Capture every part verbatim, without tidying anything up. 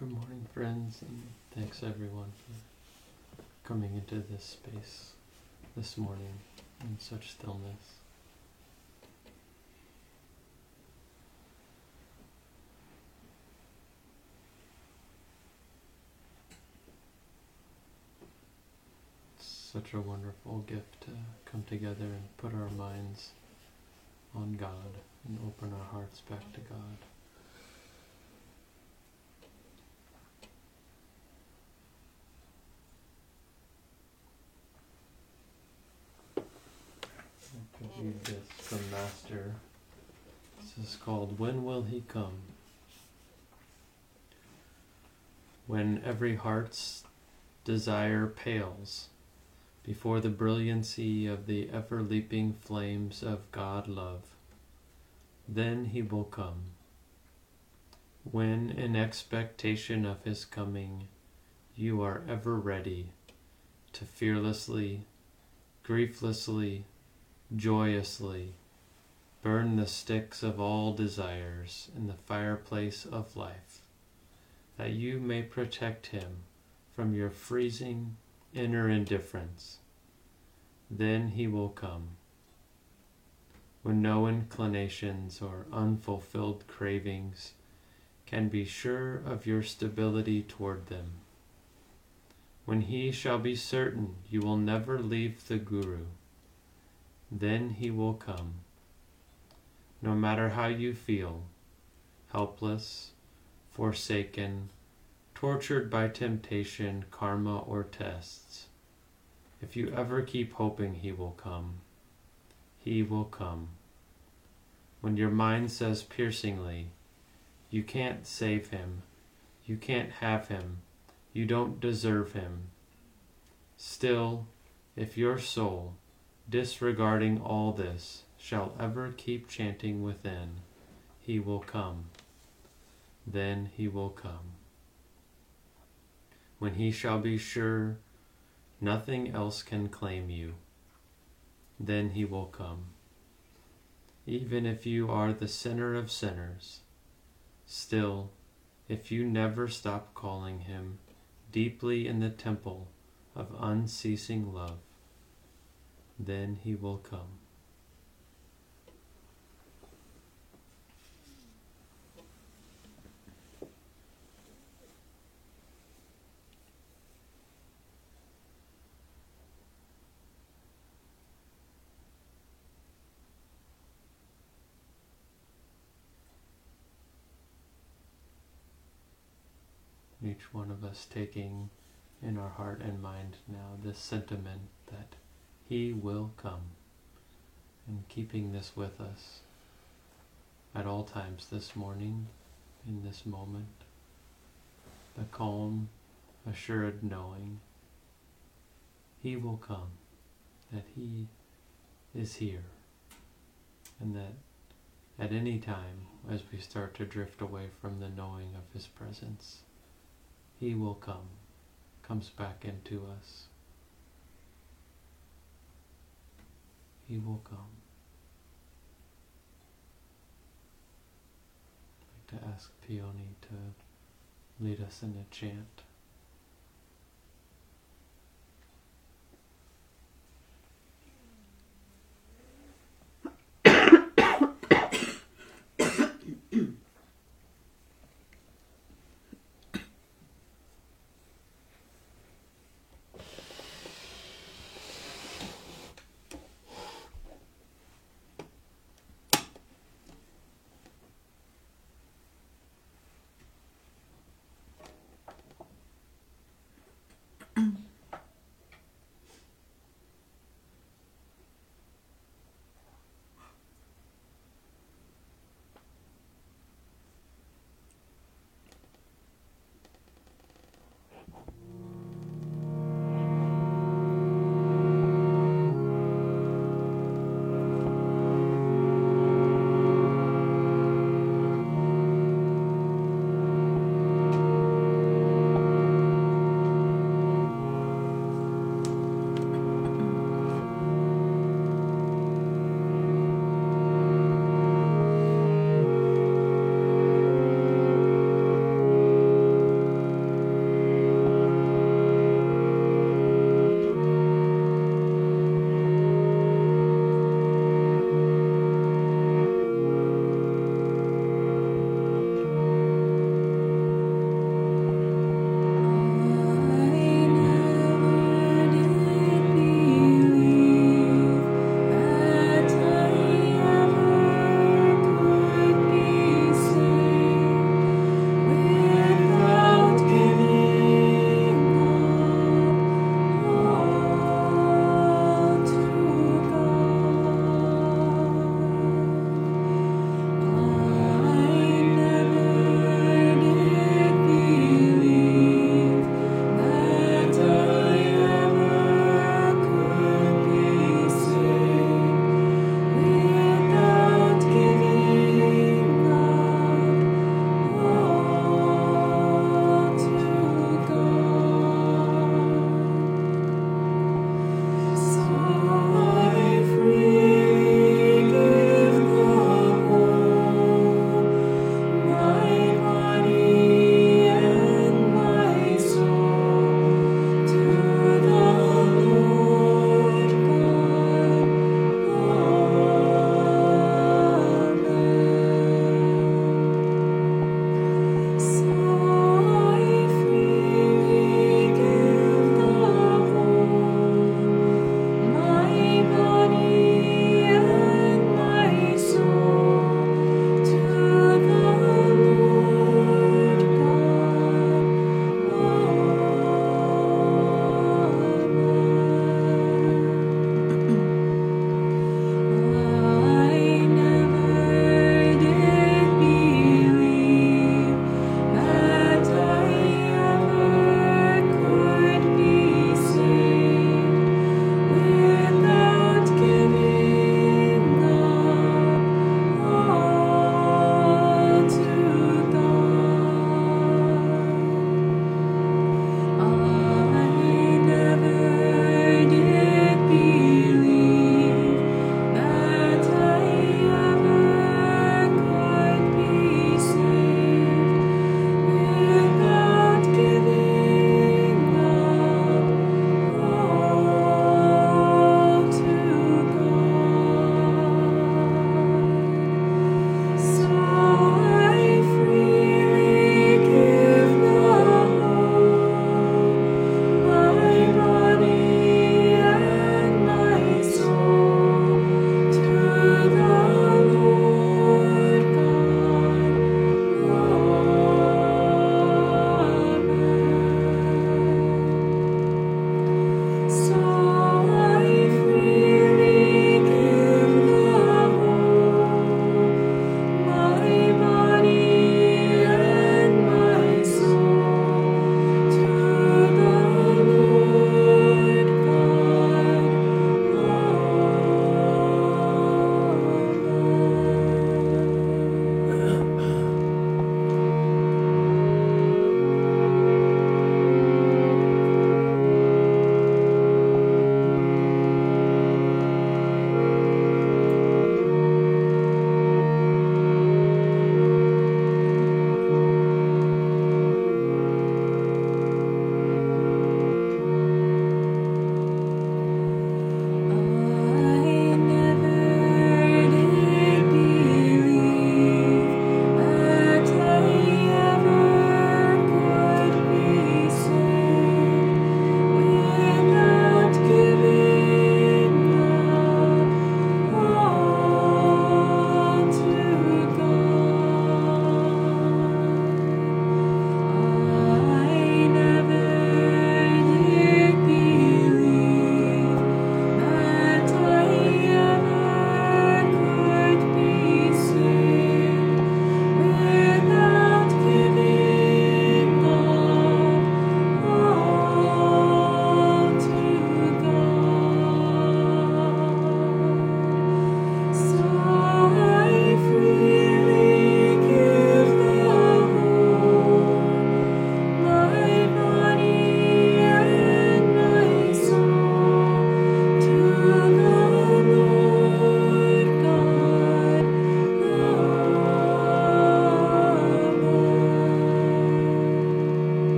Good morning, friends, and thanks everyone for coming into this space this morning in such stillness. It's such a wonderful gift to come together and put our minds on God and open our hearts back to God. I could read this from Master. This is called When Will He Come? When every heart's desire pales before the brilliancy of the ever-leaping flames of God love, then He will come. When in expectation of His coming, you are ever ready to fearlessly, grieflessly, joyously burn the sticks of all desires in the fireplace of life, that you may protect Him from your freezing inner indifference. Then He will come, when no inclinations or unfulfilled cravings can be sure of your stability toward them. When He shall be certain you will never leave the Guru, then He will come. No matter how you feel, helpless, forsaken, tortured by temptation, karma, or tests, if you ever keep hoping He will come, He will come. When your mind says piercingly, you can't save Him, you can't have Him, you don't deserve Him, still, if your soul, disregarding all this, shall ever keep chanting within, He will come, then He will come. When He shall be sure nothing else can claim you, then He will come. Even if you are the sinner of sinners, still, if you never stop calling Him deeply in the temple of unceasing love, then He will come. Each one of us taking in our heart and mind now this sentiment that He will come, and keeping this with us at all times this morning, in this moment, the calm, assured knowing He will come, that He is here, and that at any time as we start to drift away from the knowing of His presence, He will come, comes back into us. He will come. I'd like to ask Peony to lead us in a chant.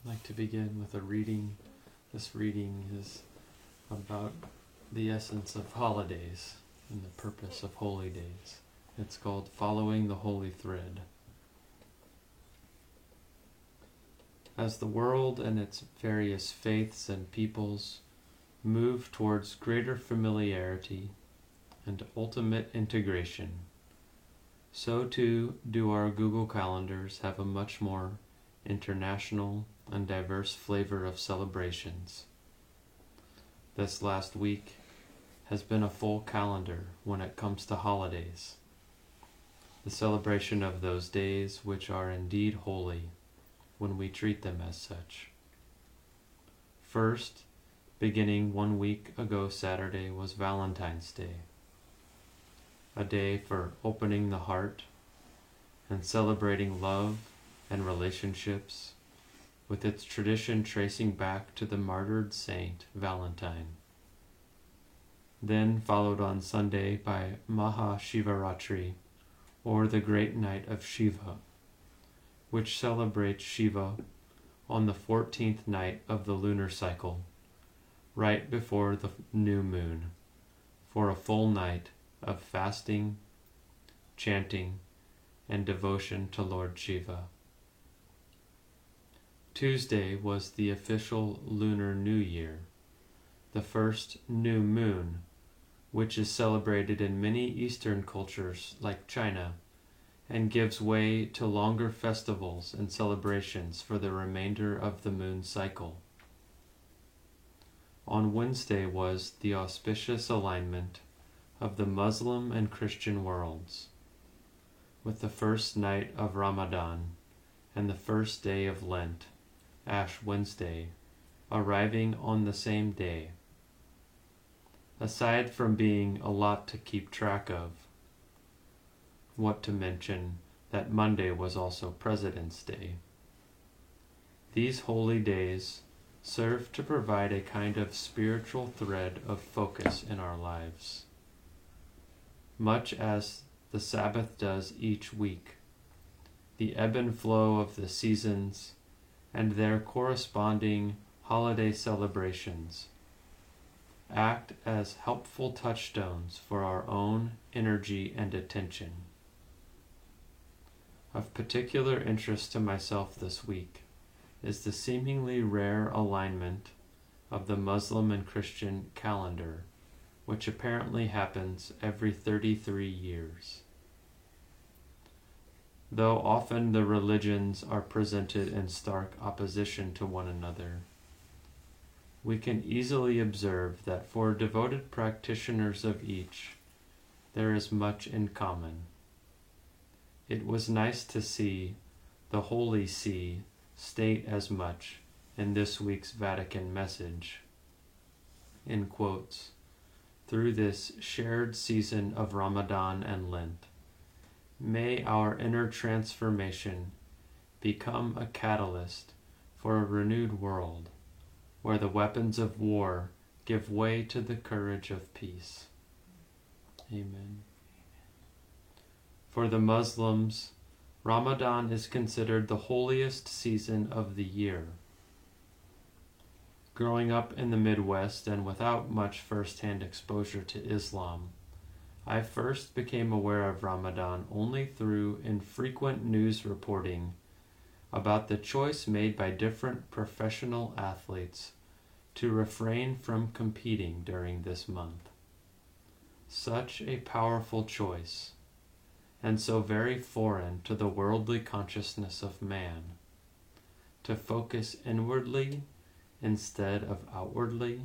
I'd like to begin with a reading. This reading is about the essence of holidays and the purpose of holy days. It's called Following the Holy Thread. As the world and its various faiths and peoples move towards greater familiarity and ultimate integration, so too do our Google Calendars have a much more international and diverse flavor of celebrations. This last week has been a full calendar when it comes to holidays, the celebration of those days which are indeed holy when we treat them as such. First, beginning one week ago Saturday, was Valentine's Day, a day for opening the heart and celebrating love and relationships, with its tradition tracing back to the martyred saint Valentine. Then followed on Sunday by Maha Shivaratri, or the Great Night of Shiva, which celebrates Shiva on the fourteenth night of the lunar cycle, right before the new moon, for a full night of fasting, chanting, and devotion to Lord Shiva. Tuesday was the official Lunar New Year, the first new moon, which is celebrated in many Eastern cultures like China, and gives way to longer festivals and celebrations for the remainder of the moon cycle. On Wednesday was the auspicious alignment of the Muslim and Christian worlds, with the first night of Ramadan and the first day of Lent, Ash Wednesday, arriving on the same day. Aside from being a lot to keep track of, what to mention that Monday was also President's Day. These holy days serve to provide a kind of spiritual thread of focus in our lives, much as the Sabbath does each week. The ebb and flow of the seasons and their corresponding holiday celebrations act as helpful touchstones for our own energy and attention. Of particular interest to myself this week is the seemingly rare alignment of the Muslim and Christian calendar, which apparently happens every thirty-three years. Though often the religions are presented in stark opposition to one another, we can easily observe that for devoted practitioners of each, there is much in common. It was nice to see the Holy See state as much in this week's Vatican message, in quotes, through this shared season of Ramadan and Lent. May our inner transformation become a catalyst for a renewed world, where the weapons of war give way to the courage of peace. Amen. For the Muslims, Ramadan is considered the holiest season of the year. Growing up in the Midwest and without much first-hand exposure to Islam, I first became aware of Ramadan only through infrequent news reporting about the choice made by different professional athletes to refrain from competing during this month. Such a powerful choice, and so very foreign to the worldly consciousness of man, to focus inwardly instead of outwardly.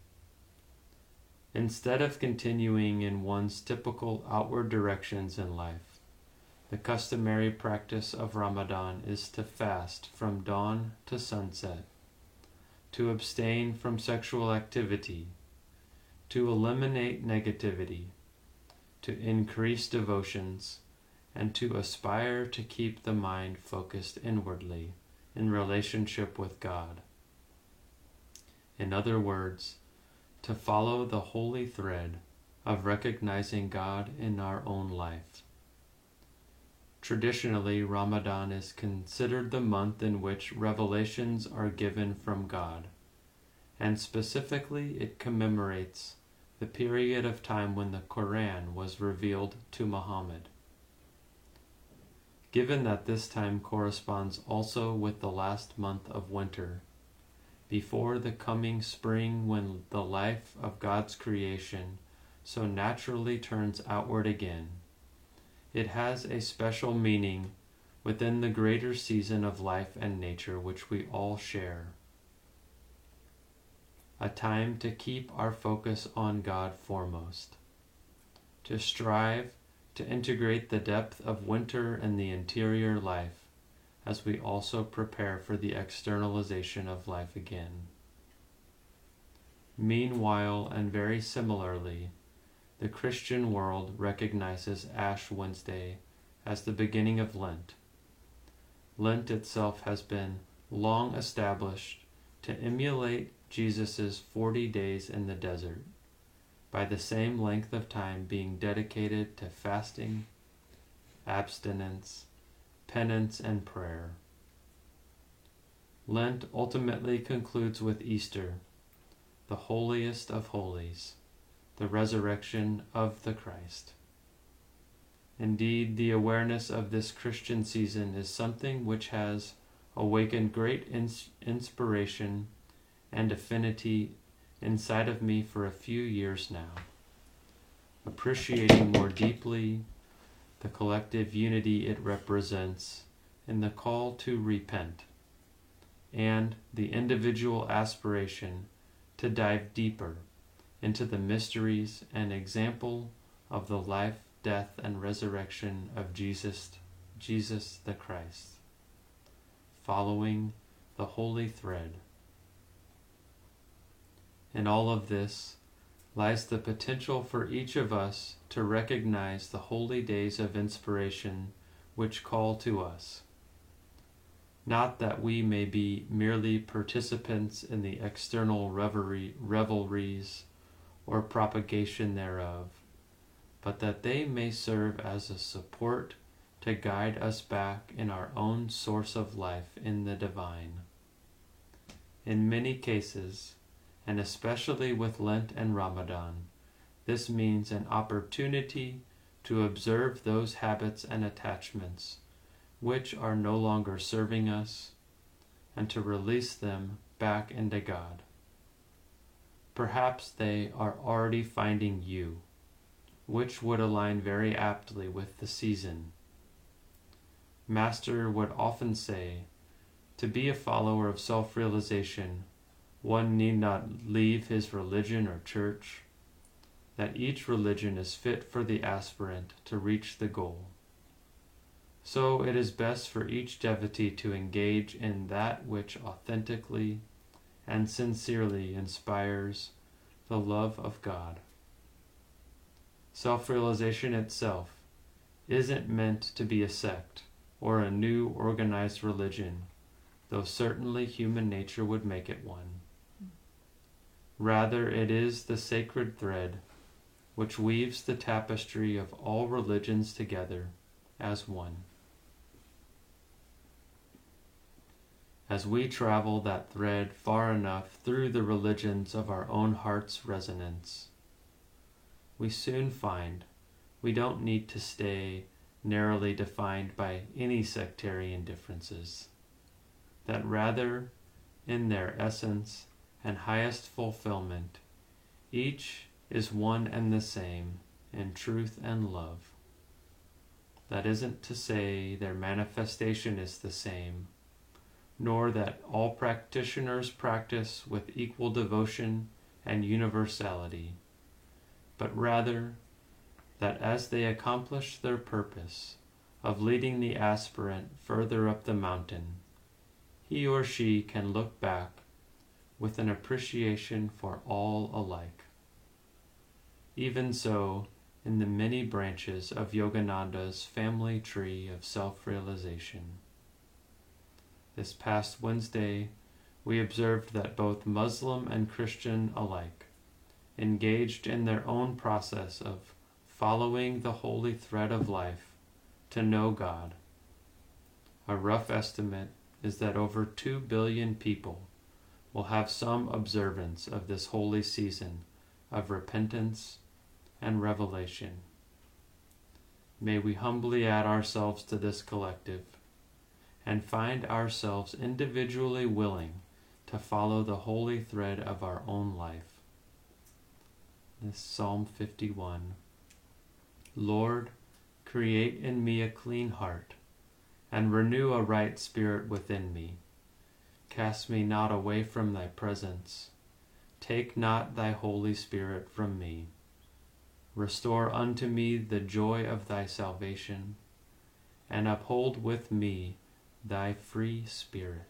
Instead of continuing in one's typical outward directions in life, the customary practice of Ramadan is to fast from dawn to sunset, to abstain from sexual activity, to eliminate negativity, to increase devotions, and to aspire to keep the mind focused inwardly in relationship with God. In other words, to follow the holy thread of recognizing God in our own life. Traditionally, Ramadan is considered the month in which revelations are given from God, and specifically it commemorates the period of time when the Quran was revealed to Muhammad. Given that this time corresponds also with the last month of winter, before the coming spring when the life of God's creation so naturally turns outward again, it has a special meaning within the greater season of life and nature which we all share. A time to keep our focus on God foremost, to strive to integrate the depth of winter in the interior life as we also prepare for the externalization of life again. Meanwhile, and very similarly, the Christian world recognizes Ash Wednesday as the beginning of Lent. Lent itself has been long established to emulate Jesus' forty days in the desert, by the same length of time being dedicated to fasting, abstinence, penance, and prayer. Lent ultimately concludes with Easter, the holiest of holies, the resurrection of the Christ. Indeed, the awareness of this Christian season is something which has awakened great ins- inspiration and affinity inside of me for a few years now, appreciating more deeply the collective unity it represents in the call to repent, and the individual aspiration to dive deeper into the mysteries and example of the life, death, and resurrection of Jesus, Jesus the Christ, following the holy thread. In all of this lies the potential for each of us to recognize the holy days of inspiration which call to us. Not that we may be merely participants in the external revelry, revelries or propagation thereof, but that they may serve as a support to guide us back in our own source of life in the divine. In many cases, and especially with Lent and Ramadan, this means an opportunity to observe those habits and attachments which are no longer serving us, and to release them back into God. Perhaps they are already finding you, which would align very aptly with the season. Master would often say, to be a follower of self-realization, one need not leave his religion or church, that each religion is fit for the aspirant to reach the goal. So it is best for each devotee to engage in that which authentically and sincerely inspires the love of God. Self-realization itself isn't meant to be a sect or a new organized religion, though certainly human nature would make it one. Rather, it is the sacred thread which weaves the tapestry of all religions together as one. As we travel that thread far enough through the religions of our own heart's resonance, we soon find we don't need to stay narrowly defined by any sectarian differences, that rather, in their essence and highest fulfillment, each is one and the same in truth and love. That isn't to say their manifestation is the same, nor that all practitioners practice with equal devotion and universality, but rather that as they accomplish their purpose of leading the aspirant further up the mountain, he or she can look back with an appreciation for all alike. Even so, in the many branches of Yogananda's family tree of self-realization. This past Wednesday, we observed that both Muslim and Christian alike engaged in their own process of following the holy thread of life to know God. A rough estimate is that over two billion people will have some observance of this holy season of repentance and revelation. May we humbly add ourselves to this collective and find ourselves individually willing to follow the holy thread of our own life. This Psalm fifty-one. Lord, create in me a clean heart, and renew a right spirit within me. Cast me not away from thy presence. Take not thy Holy Spirit from me. Restore unto me the joy of thy salvation, and uphold with me thy free spirit.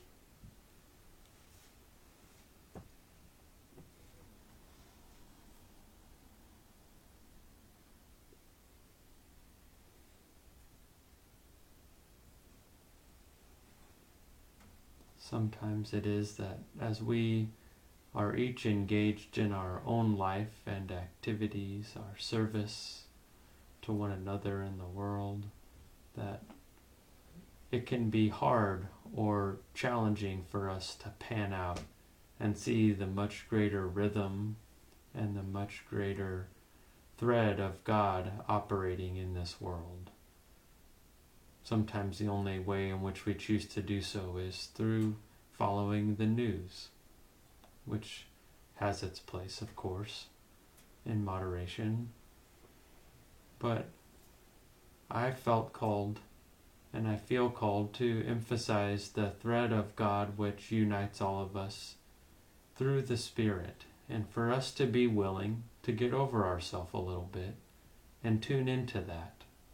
Sometimes it is that as we are each engaged in our own life and activities, our service to one another in the world, that it can be hard or challenging for us to pan out and see the much greater rhythm and the much greater thread of God operating in this world. Sometimes the only way in which we choose to do so is through following the news, which has its place, of course, in moderation. But I felt called, and I feel called, to emphasize the thread of God which unites all of us through the Spirit, and for us to be willing to get over ourselves a little bit and tune into that.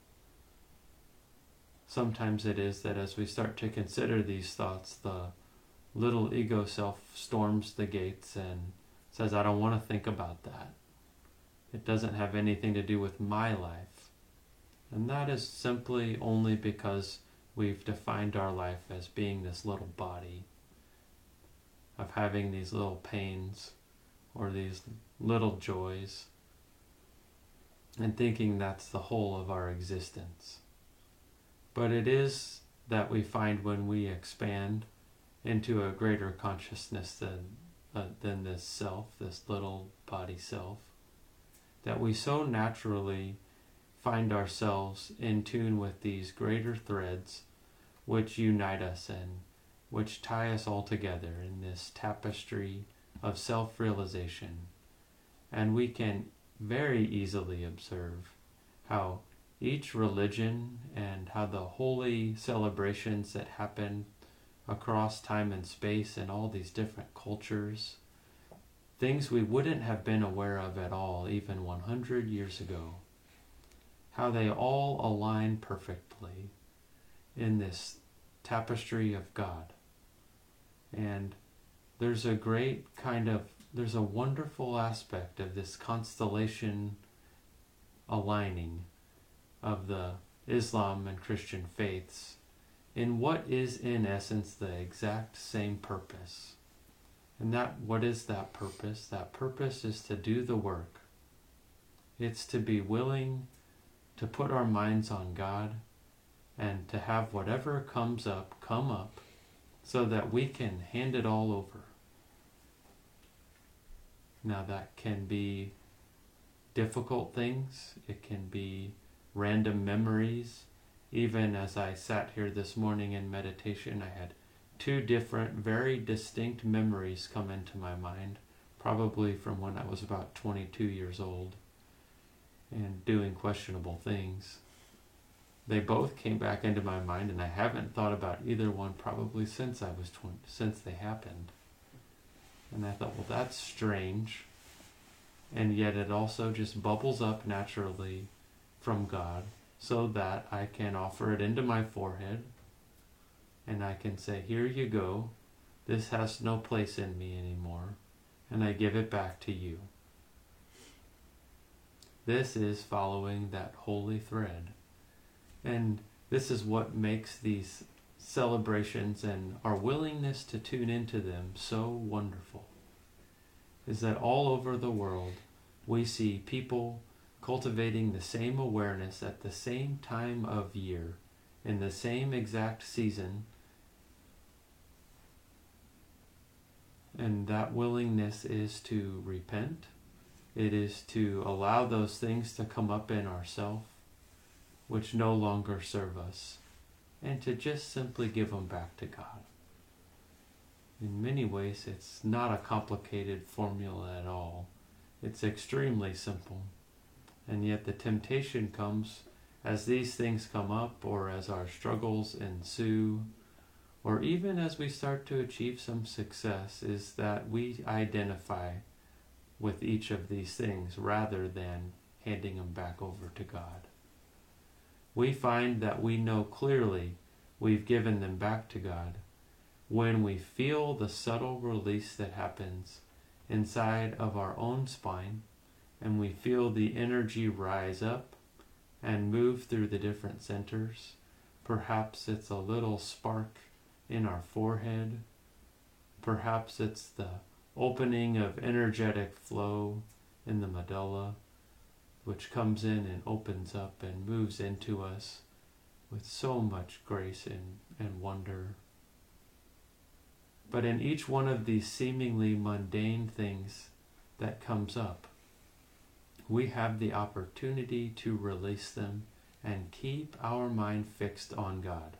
Sometimes it is that as we start to consider these thoughts, the little ego self storms the gates and says, I don't want to think about that. It doesn't have anything to do with my life. And that is simply only because we've defined our life as being this little body, of having these little pains or these little joys, and thinking that's the whole of our existence. But it is that we find when we expand into a greater consciousness than uh, than this self, this little body self, that we so naturally find ourselves in tune with these greater threads which unite us and which tie us all together in this tapestry of self-realization. And we can very easily observe how each religion and how the holy celebrations that happen across time and space and all these different cultures, things we wouldn't have been aware of at all even one hundred years ago, how they all align perfectly in this tapestry of God. And there's a great kind of, there's a wonderful aspect of this constellation aligning of the Islam and Christian faiths in what is in essence the exact same purpose. And that, what is that purpose? That purpose is to do the work. It's to be willing to put our minds on God and to have whatever comes up come up so that we can hand it all over. Now that can be difficult things. It can be random memories. Even as I sat here this morning in meditation, I had two different, very distinct memories come into my mind, probably from when I was about twenty-two years old and doing questionable things. They both came back into my mind, and I haven't thought about either one probably since I was twenty, since they happened. And I thought, well, that's strange. And yet it also just bubbles up naturally from God, so that I can offer it into my forehead and I can say, here you go, this has no place in me anymore, and I give it back to you. This is following that holy thread. And this is what makes these celebrations and our willingness to tune into them so wonderful, is that all over the world we see people cultivating the same awareness at the same time of year, in the same exact season. And that willingness is to repent. It is to allow those things to come up in ourself, which no longer serve us, and to just simply give them back to God. In many ways, it's not a complicated formula at all. It's extremely simple. And yet the temptation comes as these things come up, or as our struggles ensue, or even as we start to achieve some success, is that we identify with each of these things rather than handing them back over to God. We find that we know clearly we've given them back to God when we feel the subtle release that happens inside of our own spine, and we feel the energy rise up and move through the different centers. Perhaps it's a little spark in our forehead. Perhaps it's the opening of energetic flow in the medulla, which comes in and opens up and moves into us with so much grace and, and wonder. But in each one of these seemingly mundane things that comes up, we have the opportunity to release them and keep our mind fixed on God.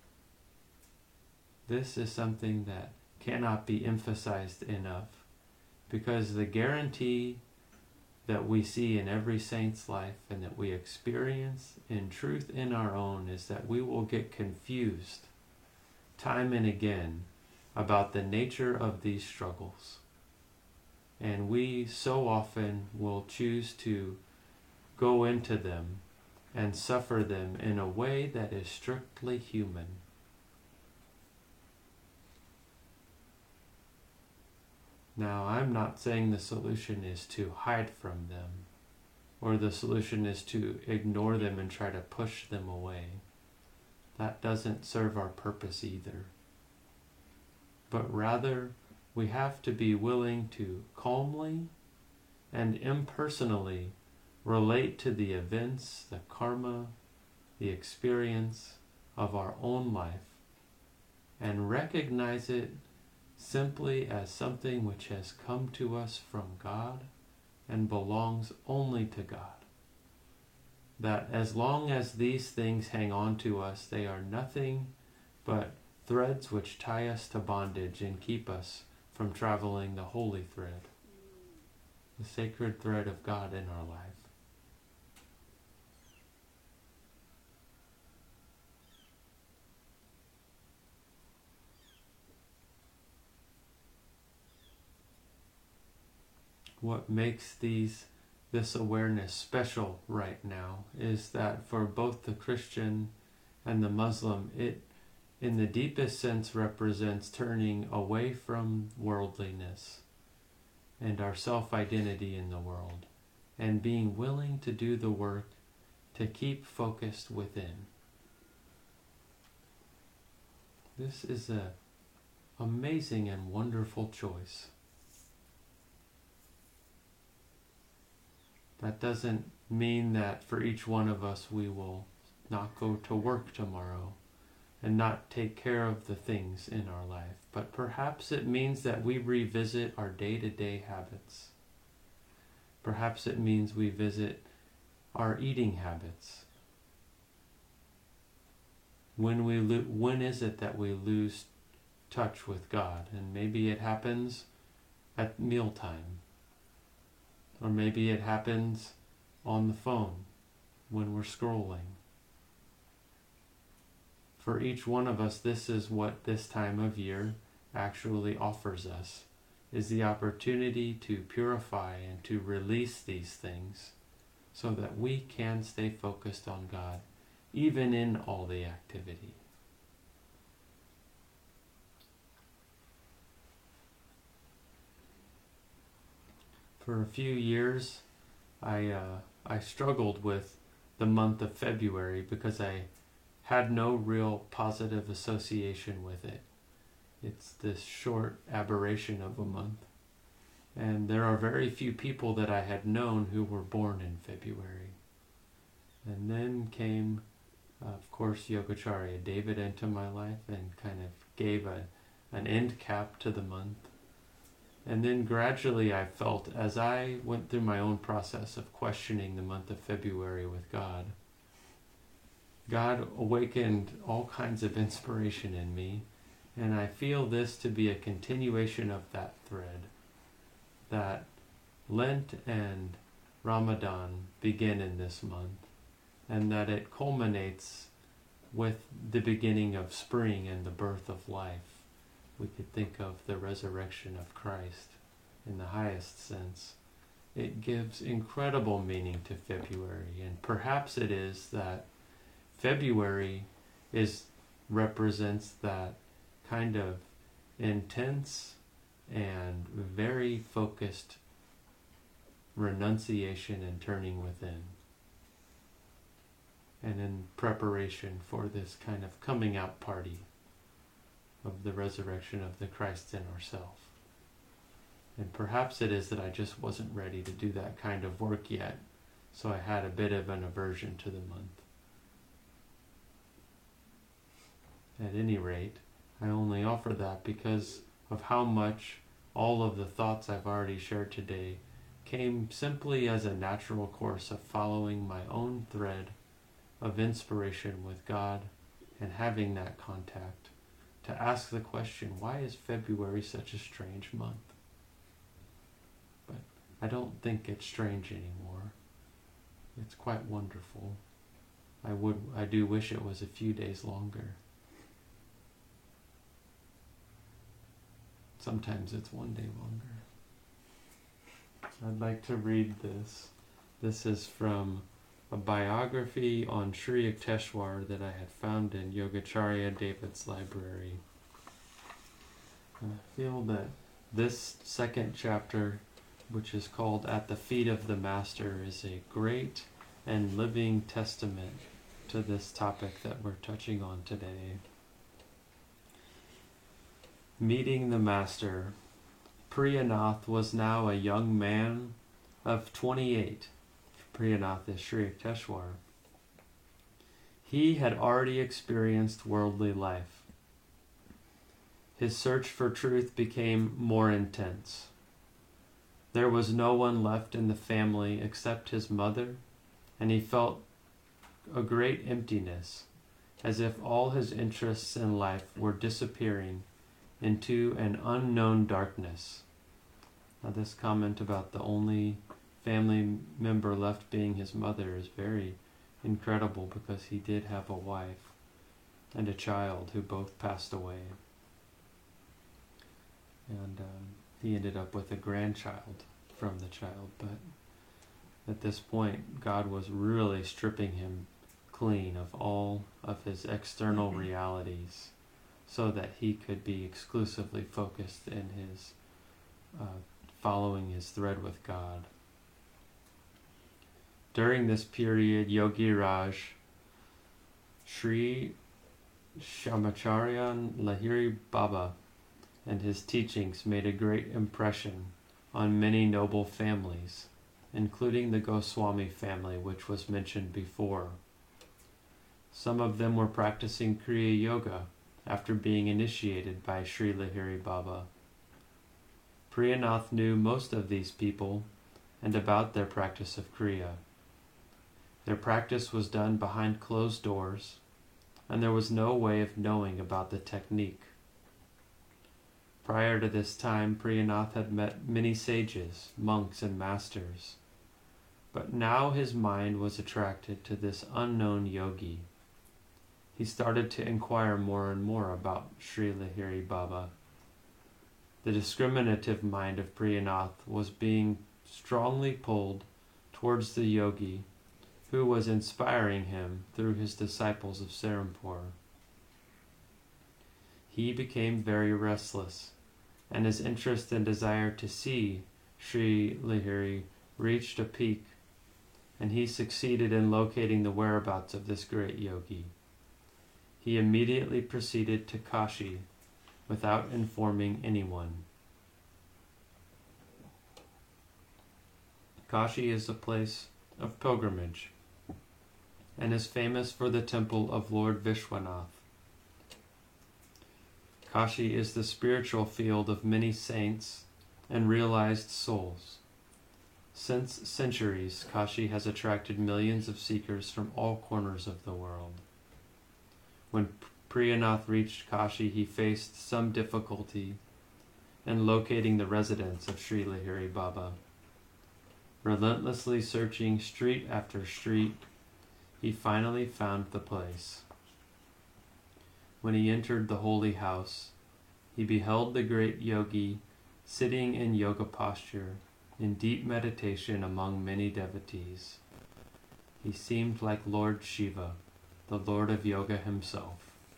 This is something that cannot be emphasized enough, because the guarantee that we see in every saint's life and that we experience in truth in our own is that we will get confused time and again about the nature of these struggles. And we so often will choose to go into them and suffer them in a way that is strictly human. Now, I'm not saying the solution is to hide from them, or the solution is to ignore them and try to push them away. That doesn't serve our purpose either. But rather, we have to be willing to calmly and impersonally relate to the events, the karma, the experience of our own life, and recognize it simply as something which has come to us from God and belongs only to God. That as long as these things hang on to us, they are nothing but threads which tie us to bondage and keep us from traveling the holy thread, the sacred thread of God in our life. What makes these this awareness special right now is that for both the Christian and the Muslim, it in the deepest sense represents turning away from worldliness and our self-identity in the world, and being willing to do the work to keep focused within. This is an amazing and wonderful choice. That doesn't mean that for each one of us we will not go to work tomorrow and not take care of the things in our life. But perhaps it means that we revisit our day-to-day habits. Perhaps it means we visit our eating habits. When we lo- when is it that we lose touch with God? And maybe it happens at mealtime. Or maybe it happens on the phone when we're scrolling. For each one of us, this is what this time of year actually offers us, is the opportunity to purify and to release these things so that we can stay focused on God, even in all the activity. For a few years, I uh, I struggled with the month of February because I had no real positive association with it. It's this short aberration of a month. And there are very few people that I had known who were born in February. And then came, uh, of course, Yogacharya David into my life and kind of gave a, an end cap to the month. And then gradually I felt, as I went through my own process of questioning the month of February with God, God awakened all kinds of inspiration in me, and I feel this to be a continuation of that thread, that Lent and Ramadan begin in this month, and that it culminates with the beginning of spring and the birth of life. We could think of the resurrection of Christ in the highest sense. It gives incredible meaning to February, and perhaps it is that February is represents that kind of intense and very focused renunciation and turning within, and in preparation for this kind of coming out party of the resurrection of the Christ in ourself. And perhaps it is that I just wasn't ready to do that kind of work yet, so I had a bit of an aversion to the month. At any rate, I only offer that because of how much all of the thoughts I've already shared today came simply as a natural course of following my own thread of inspiration with God and having that contact to ask the question, why is February such a strange month? But I don't think it's strange anymore. It's quite wonderful. I would, I do wish it was a few days longer. Sometimes it's one day longer. I'd like to read this. This is from a biography on Sri Yukteswar that I had found in Yogacharya David's library. And I feel that this second chapter, which is called At the Feet of the Master, is a great and living testament to this topic that we're touching on today. Meeting the Master. Priyanath was now a young man of twenty-eight. Priyanath is Sri Yukteswar. He had already experienced worldly life. His search for truth became more intense. There was no one left in the family except his mother, and he felt a great emptiness, as if all his interests in life were disappearing into an unknown darkness. Now, this comment about the only family member left being his mother is very incredible, because he did have a wife and a child who both passed away. And um, he ended up with a grandchild from the child, but at this point, God was really stripping him clean of all of his external realities, so that he could be exclusively focused in his uh, following his thread with God. During this period, Yogi Raj, Sri Shamacharya Lahiri Baba, and his teachings made a great impression on many noble families, including the Goswami family, which was mentioned before. Some of them were practicing Kriya Yoga after being initiated by Sri Lahiri Baba. Priyanath knew most of these people and about their practice of Kriya. Their practice was done behind closed doors, and there was no way of knowing about the technique. Prior to this time, Priyanath had met many sages, monks, and masters, but now his mind was attracted to this unknown yogi. He started to inquire more and more about Sri Lahiri Baba. The discriminative mind of Priyanath was being strongly pulled towards the yogi who was inspiring him through his disciples of Serampore. He became very restless, and his interest and desire to see Sri Lahiri reached a peak, and he succeeded in locating the whereabouts of this great yogi. He immediately proceeded to Kashi without informing anyone. Kashi is a place of pilgrimage and is famous for the temple of Lord Vishwanath. Kashi is the spiritual field of many saints and realized souls. Since centuries, Kashi has attracted millions of seekers from all corners of the world. When Priyanath reached Kashi, he faced some difficulty in locating the residence of Sri Lahiri Baba. Relentlessly searching street after street, he finally found the place. When he entered the holy house, he beheld the great yogi sitting in yoga posture in deep meditation among many devotees. He seemed like Lord Shiva, the Lord of Yoga himself.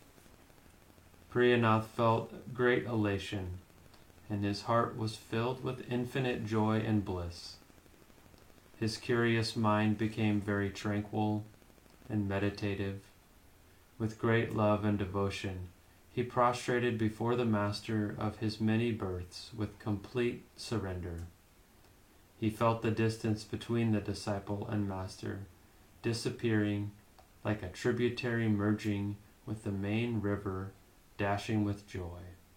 Priyanath felt great elation, and his heart was filled with infinite joy and bliss. His curious mind became very tranquil and meditative. With great love and devotion, he prostrated before the master of his many births with complete surrender. He felt the distance between the disciple and master disappearing like a tributary merging with the main river, dashing with joy.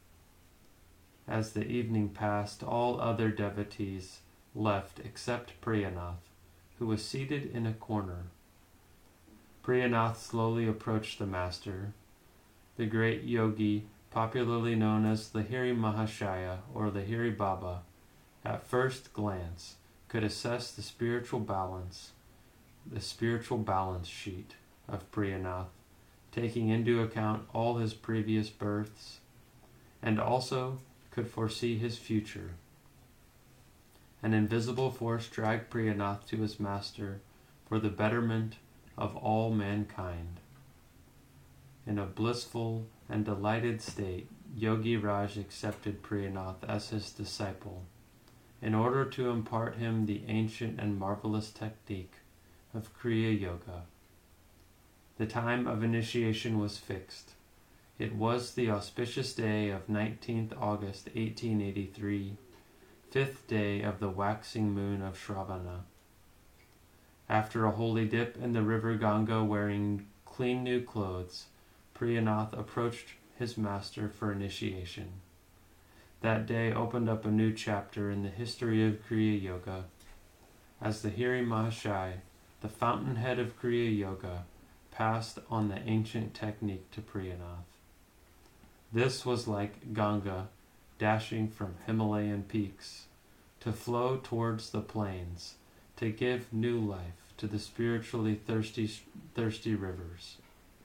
As the evening passed, all other devotees left except Priyanath, who was seated in a corner. Priyanath slowly approached the master. The great yogi, popularly known as Lahiri Mahashaya or Lahiri Baba, at first glance could assess the spiritual balance, the spiritual balance sheet of Priyanath, taking into account all his previous births, and also could foresee his future. An invisible force dragged Priyanath to his master for the betterment of all mankind. In a blissful and delighted state, Yogi Raj accepted Priyanath as his disciple in order to impart him the ancient and marvelous technique of Kriya Yoga. The time of initiation was fixed. It was the auspicious day of nineteenth August eighteen eighty-three, fifth day of the waxing moon of Shravana. After a holy dip in the river Ganga wearing clean new clothes, Priyanath approached his master for initiation. That day opened up a new chapter in the history of Kriya Yoga. As the Lahiri Mahashaya, the fountainhead of Kriya Yoga, passed on the ancient technique to Priyanath. This was like Ganga dashing from Himalayan peaks to flow towards the plains, to give new life to the spiritually thirsty, thirsty rivers.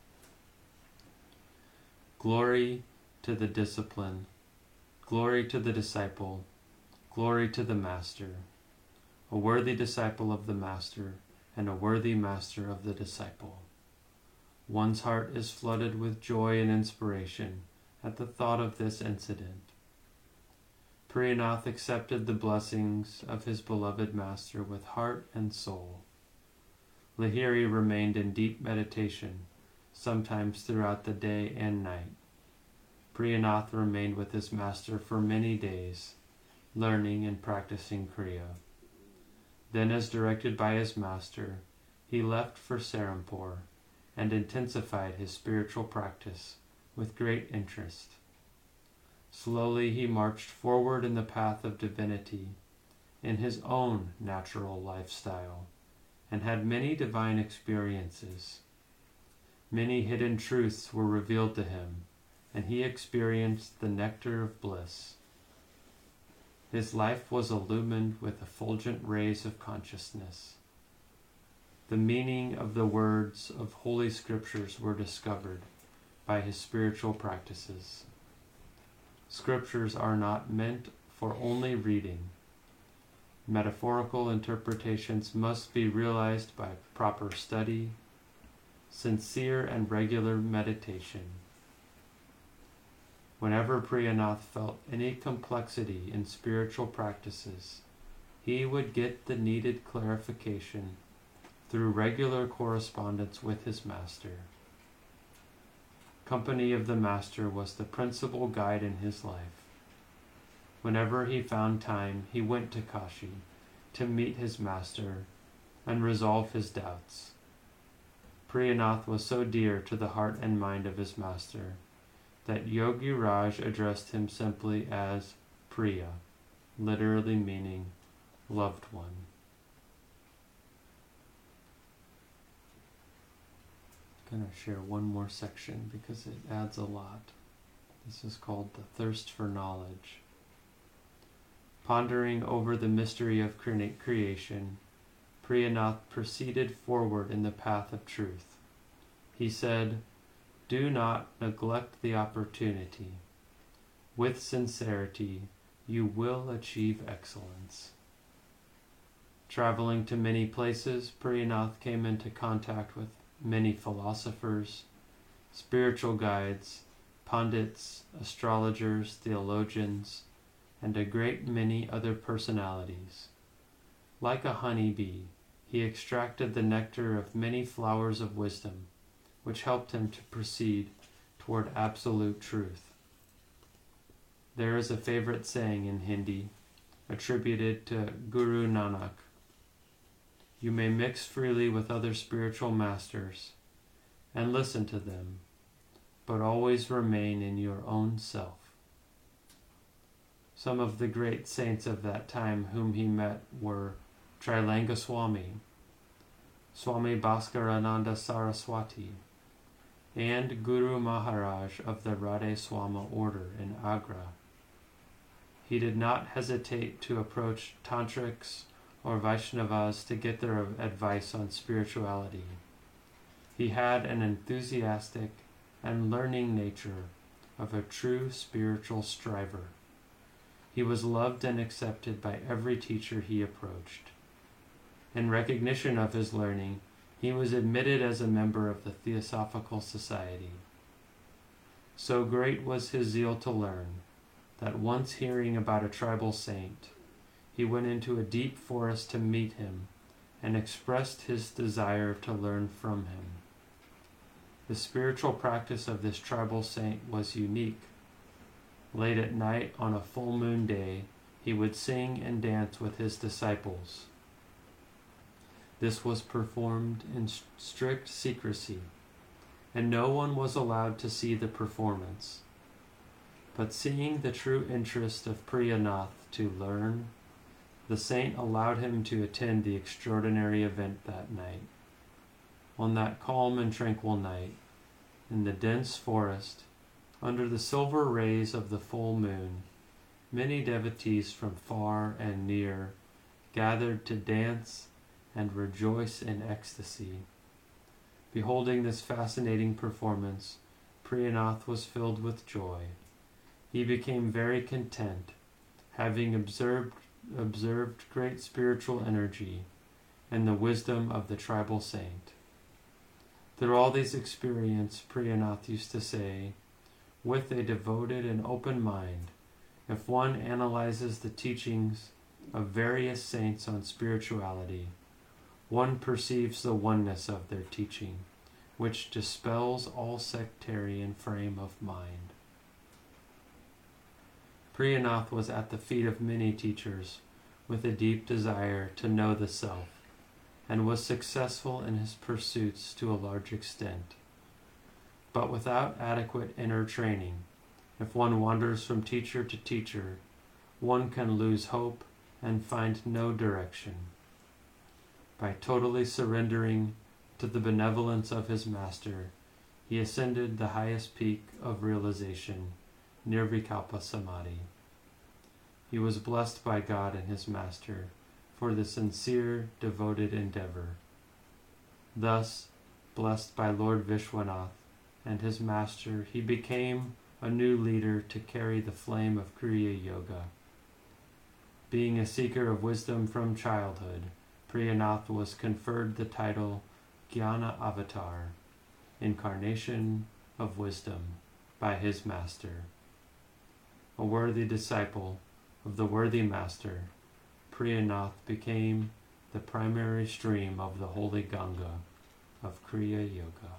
Glory to the discipline, glory to the disciple, glory to the master, a worthy disciple of the master, and a worthy master of the disciple. One's heart is flooded with joy and inspiration at the thought of this incident. Priyanath accepted the blessings of his beloved master with heart and soul. Lahiri remained in deep meditation, sometimes throughout the day and night. Priyanath remained with his master for many days, learning and practicing Kriya. Then, as directed by his master, he left for Serampore and intensified his spiritual practice with great interest. Slowly he marched forward in the path of divinity in his own natural lifestyle and had many divine experiences. Many hidden truths were revealed to him, and he experienced the nectar of bliss. His life was illumined with effulgent rays of consciousness. The meaning of the words of holy scriptures were discovered by his spiritual practices. Scriptures are not meant for only reading. Metaphorical interpretations must be realized by proper study, sincere and regular meditation. Whenever Priyanath felt any complexity in spiritual practices, he would get the needed clarification through regular correspondence with his master. Company of the master was the principal guide in his life. Whenever he found time, he went to Kashi to meet his master and resolve his doubts. Priyanath was so dear to the heart and mind of his master that Yogi Raj addressed him simply as Priya, literally meaning loved one. I'm going to share one more section because it adds a lot. This is called The Thirst for Knowledge. Pondering over the mystery of creation, Priyanath proceeded forward in the path of truth. He said, "Do not neglect the opportunity. With sincerity, you will achieve excellence." Traveling to many places, Priyanath came into contact with many philosophers, spiritual guides, pundits, astrologers, theologians, and a great many other personalities. Like a honey bee, he extracted the nectar of many flowers of wisdom, which helped him to proceed toward absolute truth. There is a favorite saying in Hindi, attributed to Guru Nanak: "You may mix freely with other spiritual masters and listen to them, but always remain in your own self." Some of the great saints of that time whom he met were Trilanga Swami, Swami Bhaskarananda Saraswati, and Guru Maharaj of the Radhe Swami order in Agra. He did not hesitate to approach tantrics or Vaishnavas to get their advice on spirituality. He had an enthusiastic and learning nature of a true spiritual striver. He was loved and accepted by every teacher he approached. In recognition of his learning, he was admitted as a member of the Theosophical Society. So great was his zeal to learn that once hearing about a tribal saint, he went into a deep forest to meet him and expressed his desire to learn from him. The spiritual practice of this tribal saint was unique. Late at night on a full moon day, he would sing and dance with his disciples. This was performed in strict secrecy, and no one was allowed to see the performance. But seeing the true interest of Priyanath to learn, the saint allowed him to attend the extraordinary event that night. On that calm and tranquil night, in the dense forest, under the silver rays of the full moon, many devotees from far and near gathered to dance and rejoice in ecstasy. Beholding this fascinating performance, Priyanath was filled with joy. He became very content, having observed, observed great spiritual energy and the wisdom of the tribal saint. Through all these experiences, Priyanath used to say, with a devoted and open mind, if one analyzes the teachings of various saints on spirituality, one perceives the oneness of their teaching, which dispels all sectarian frame of mind. Priyanath was at the feet of many teachers with a deep desire to know the self, and was successful in his pursuits to a large extent. But without adequate inner training, if one wanders from teacher to teacher, one can lose hope and find no direction. By totally surrendering to the benevolence of his master, he ascended the highest peak of realization, Nirvikalpa Samadhi. He was blessed by God and his master for the sincere, devoted endeavor. Thus, blessed by Lord Vishwanath and his master, he became a new leader to carry the flame of Kriya Yoga. Being a seeker of wisdom from childhood, Priyanath was conferred the title Jnana Avatar, incarnation of wisdom, by his master. A worthy disciple of the worthy master, Priyanath became the primary stream of the holy Ganga of Kriya Yoga.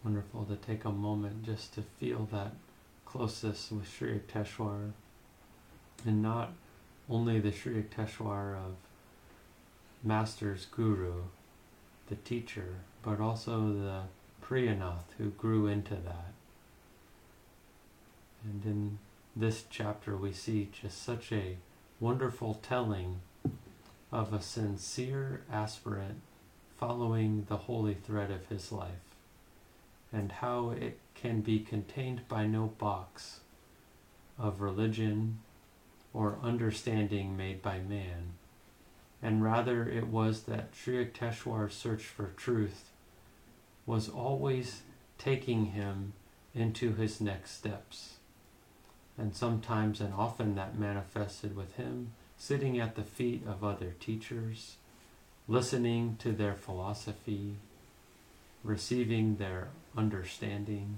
wonderful to take a moment just to feel that closeness with Sri Yukteswar, and not only the Sri Yukteswar of Master's Guru, the teacher, but also the Priyanath who grew into that. And in this chapter we see just such a wonderful telling of a sincere aspirant following the holy thread of his life, and how it can be contained by no box of religion or understanding made by man, and rather it was that Sri Yukteswar's search for truth was always taking him into his next steps. And sometimes and often that manifested with him sitting at the feet of other teachers, listening to their philosophy, receiving their understanding.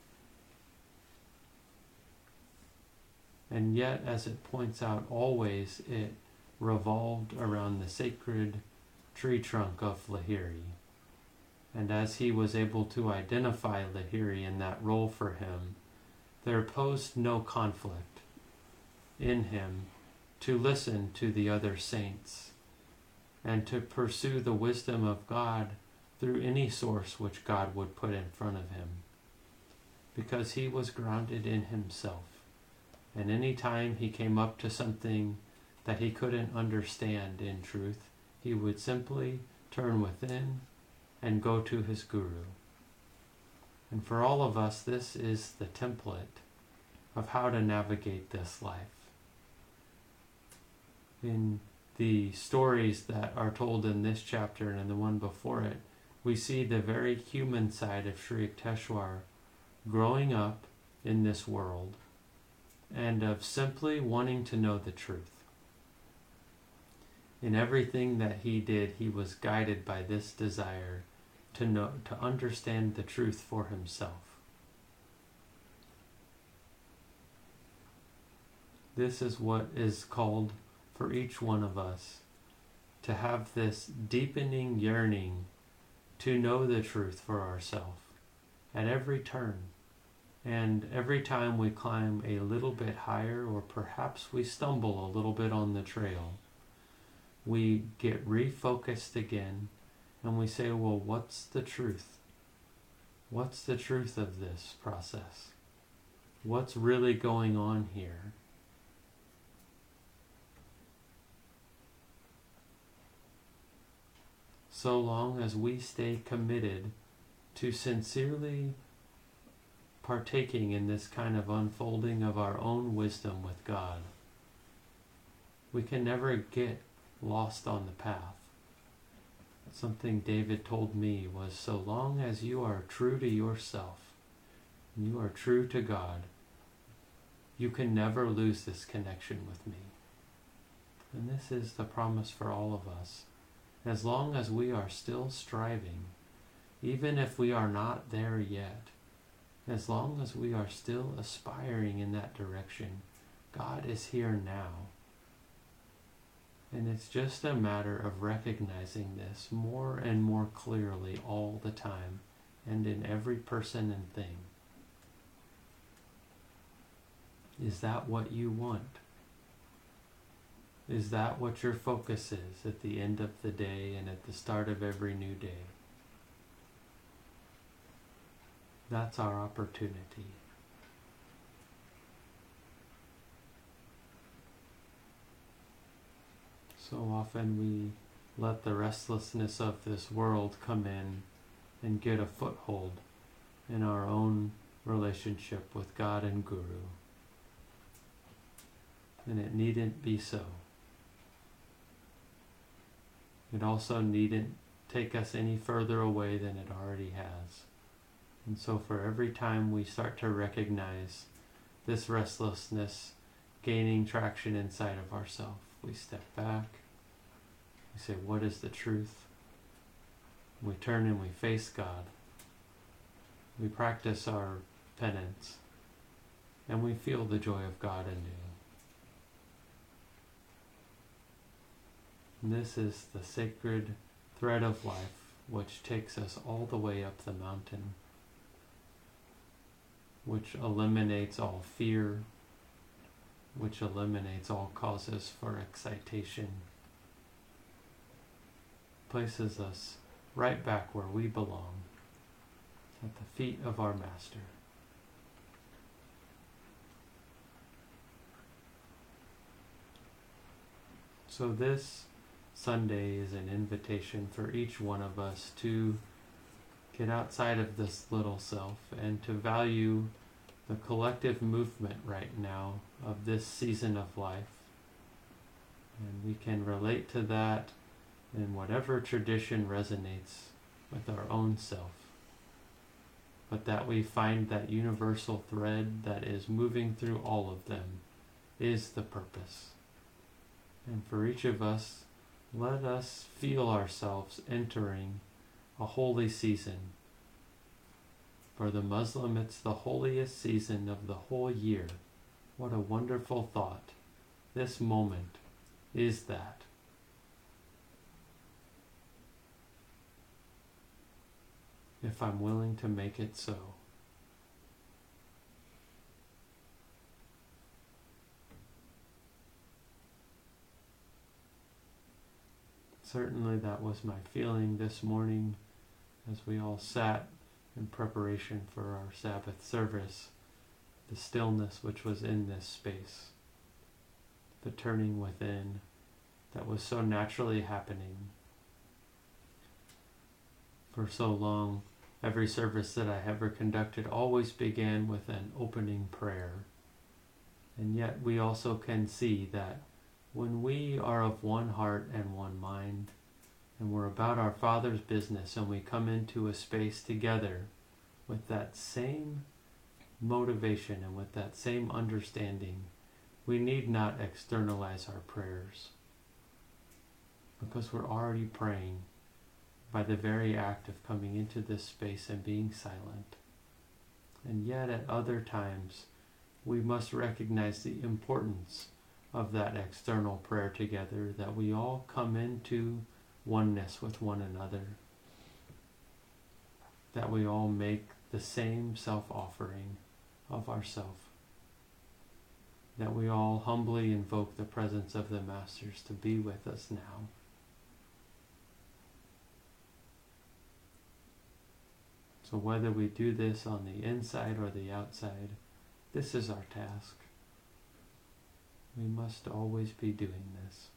And yet, as it points out, always it revolved around the sacred tree trunk of Lahiri. And as he was able to identify Lahiri in that role for him, there posed no conflict in him to listen to the other saints and to pursue the wisdom of God through any source which God would put in front of him, because he was grounded in himself. And any time he came up to something that he couldn't understand in truth, he would simply turn within and go to his Guru. And for all of us, this is the template of how to navigate this life. In the stories that are told in this chapter and in the one before it, we see the very human side of Sri Yukteswar growing up in this world and of simply wanting to know the truth. In everything that he did, he was guided by this desire to know, to understand the truth for himself. This is what is called for each one of us, to have this deepening yearning to know the truth for ourselves at every turn. And every time we climb a little bit higher, or perhaps we stumble a little bit on the trail, we get refocused again and we say, well, what's the truth? What's the truth of this process? What's really going on here? So long as we stay committed to sincerely partaking in this kind of unfolding of our own wisdom with God, we can never get lost on the path. Something David told me was, so long as you are true to yourself, and you are true to God, you can never lose this connection with me. And this is the promise for all of us. As long as we are still striving, even if we are not there yet, as long as we are still aspiring in that direction, God is here now. And it's just a matter of recognizing this more and more clearly all the time, and in every person and thing. Is that what you want? Is that what your focus is at the end of the day and at the start of every new day? That's our opportunity. So often we let the restlessness of this world come in and get a foothold in our own relationship with God and Guru. And it needn't be so. It also needn't take us any further away than it already has. And so for every time we start to recognize this restlessness gaining traction inside of ourselves, we step back, we say, what is the truth? We turn and we face God. We practice our penance, and we feel the joy of God anew. And this is the sacred thread of life which takes us all the way up the mountain which eliminates all fear, which eliminates all causes for excitation, places us right back where we belong, at the feet of our Master. So this Sunday is an invitation for each one of us to get outside of this little self and to value the collective movement right now of this season of life. And we can relate to that in whatever tradition resonates with our own self. But that we find that universal thread that is moving through all of them is the purpose. And for each of us, let us feel ourselves entering a holy season. For the Muslim, it's the holiest season of the whole year. What a wonderful thought. This moment is that. If I'm willing to make it so. Certainly that was my feeling this morning as we all sat in preparation for our Sabbath service, the stillness which was in this space, the turning within that was so naturally happening. For so long, every service that I ever conducted always began with an opening prayer. And yet we also can see that when we are of one heart and one mind, and we're about our Father's business, and we come into a space together with that same motivation and with that same understanding, we need not externalize our prayers, because we're already praying by the very act of coming into this space and being silent. And yet at other times, we must recognize the importance of that external prayer together, that we all come into oneness with one another, that we all make the same self-offering of ourself, that we all humbly invoke the presence of the Masters to be with us now. So whether we do this on the inside or the outside, this is our task. We must always be doing this.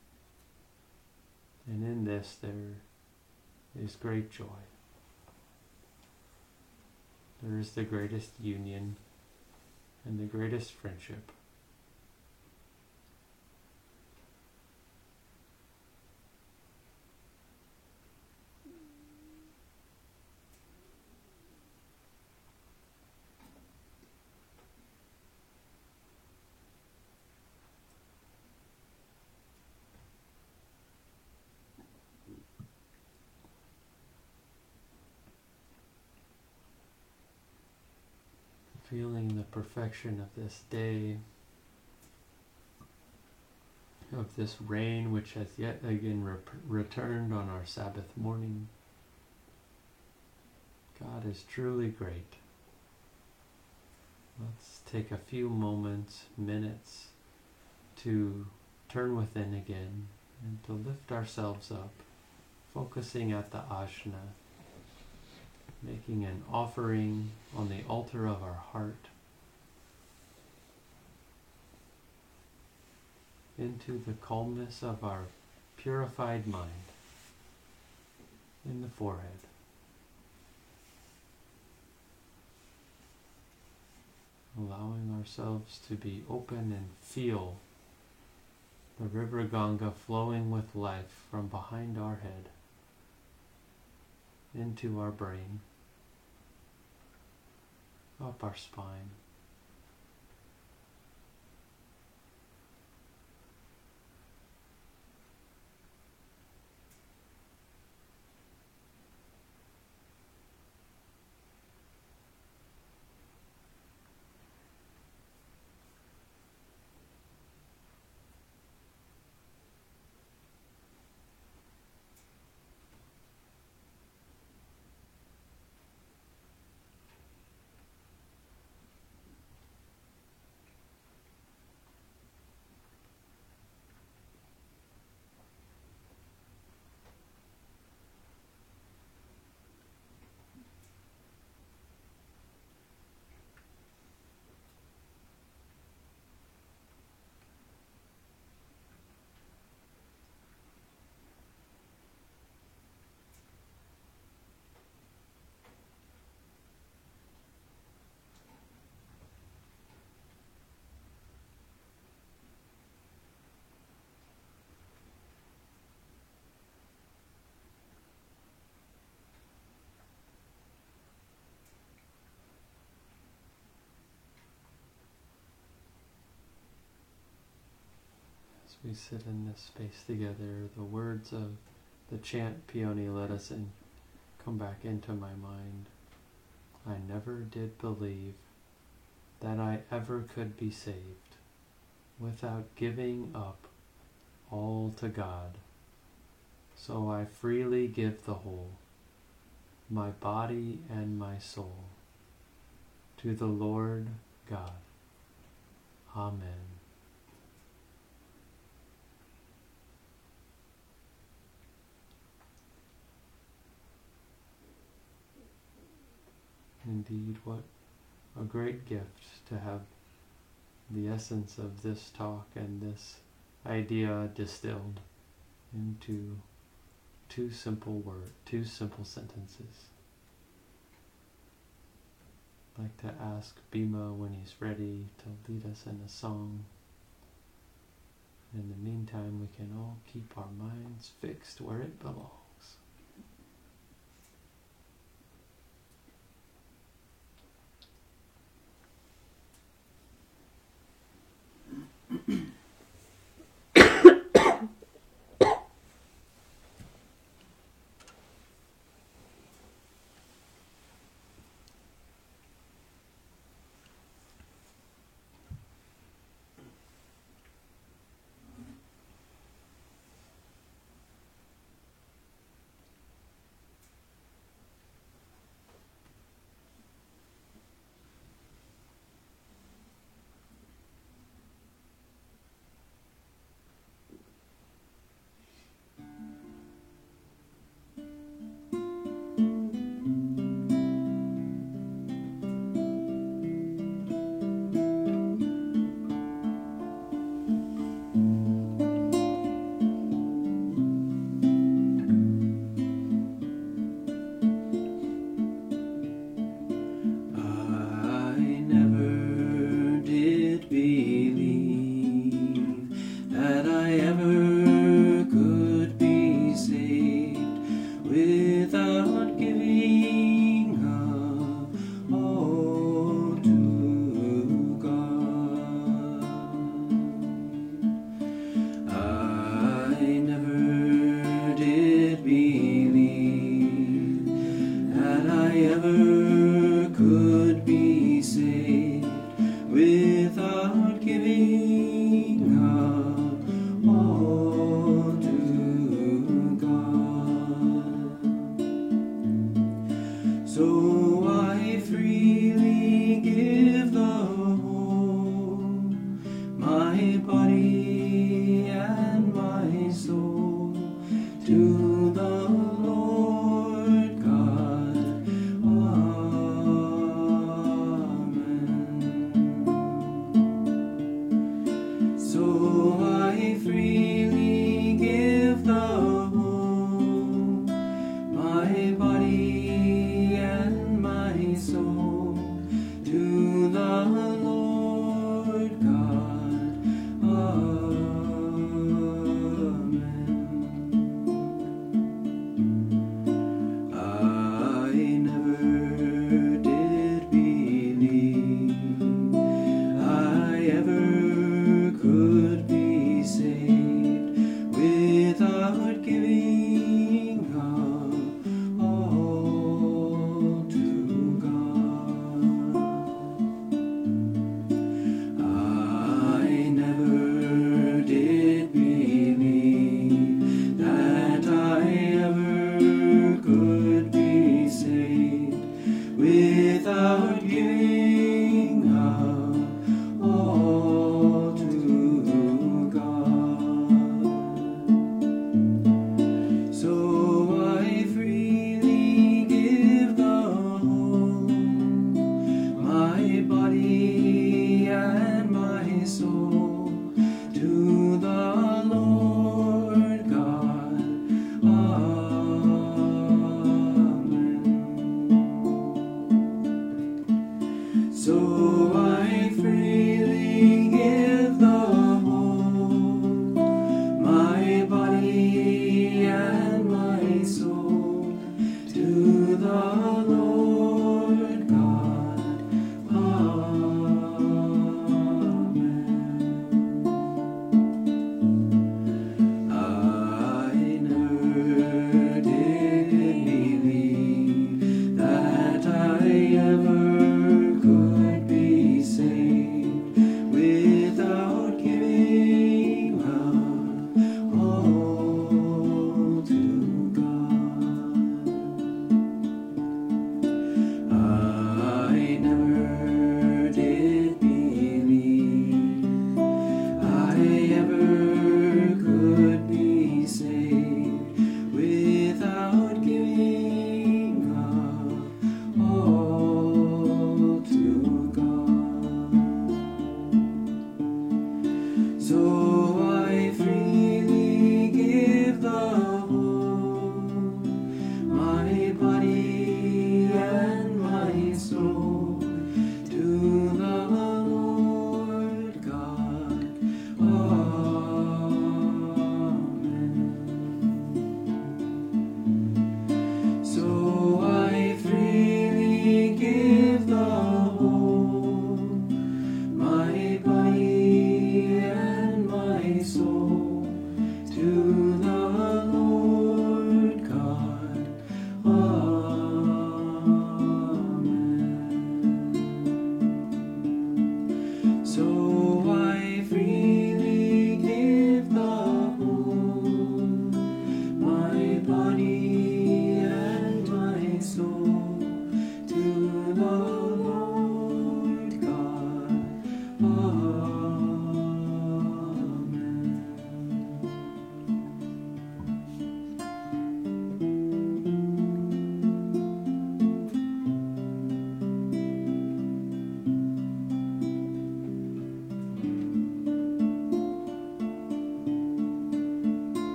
And in this there is great joy. There is the greatest union and the greatest friendship. Feeling the perfection of this day, of this rain which has yet again rep- returned on our Sabbath morning. God is truly great. Let's take a few moments, minutes, to turn within again and to lift ourselves up, focusing at the Ajna, making an offering on the altar of our heart into the calmness of our purified mind in the forehead. Allowing ourselves to be open and feel the river Ganga flowing with life from behind our head into our brain, up our spine. As we sit in this space together, the words of the chant Peony led us in come back into my mind. I never did believe that I ever could be saved without giving up all to God. So I freely give the whole, my body and my soul, to the Lord God. Amen. Indeed, what a great gift to have the essence of this talk and this idea distilled into two simple words, two simple sentences. I'd like to ask Bima when he's ready to lead us in a song. In the meantime, we can all keep our minds fixed where it belongs.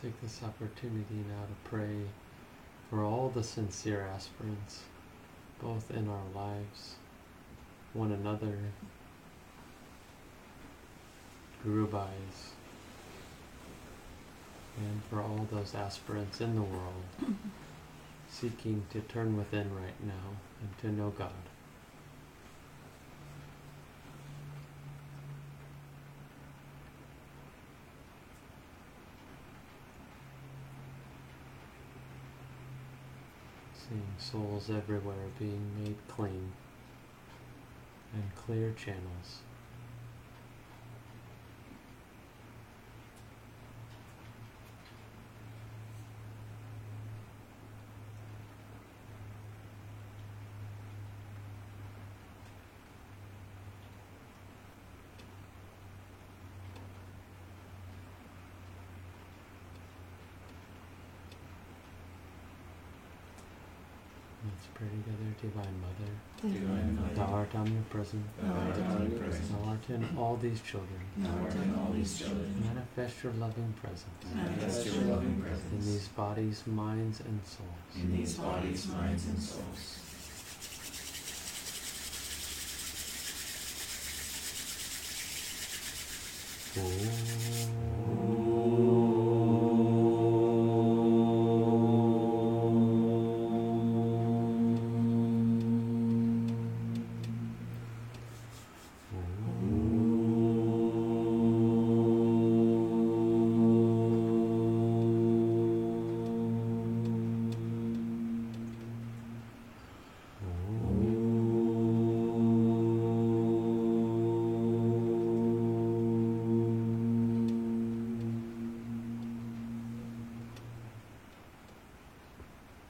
take this opportunity now to pray for all the sincere aspirants, both in our lives, one another, Guru Bhais, and for all those aspirants in the world seeking to turn within right now and to know God. Seeing souls everywhere being made clean and clear channels. Let's pray together. Divine Mother, Divine Mother, Thou art omnipresent, Thou art omnipresent, Thou art in all these children. Thou art in all these children. Manifest your loving presence Manifest your loving in presence these bodies, minds, and souls. in these bodies, minds, and souls.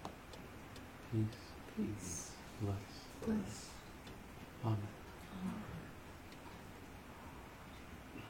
Peace, Peace, bliss, bliss, honor. honor.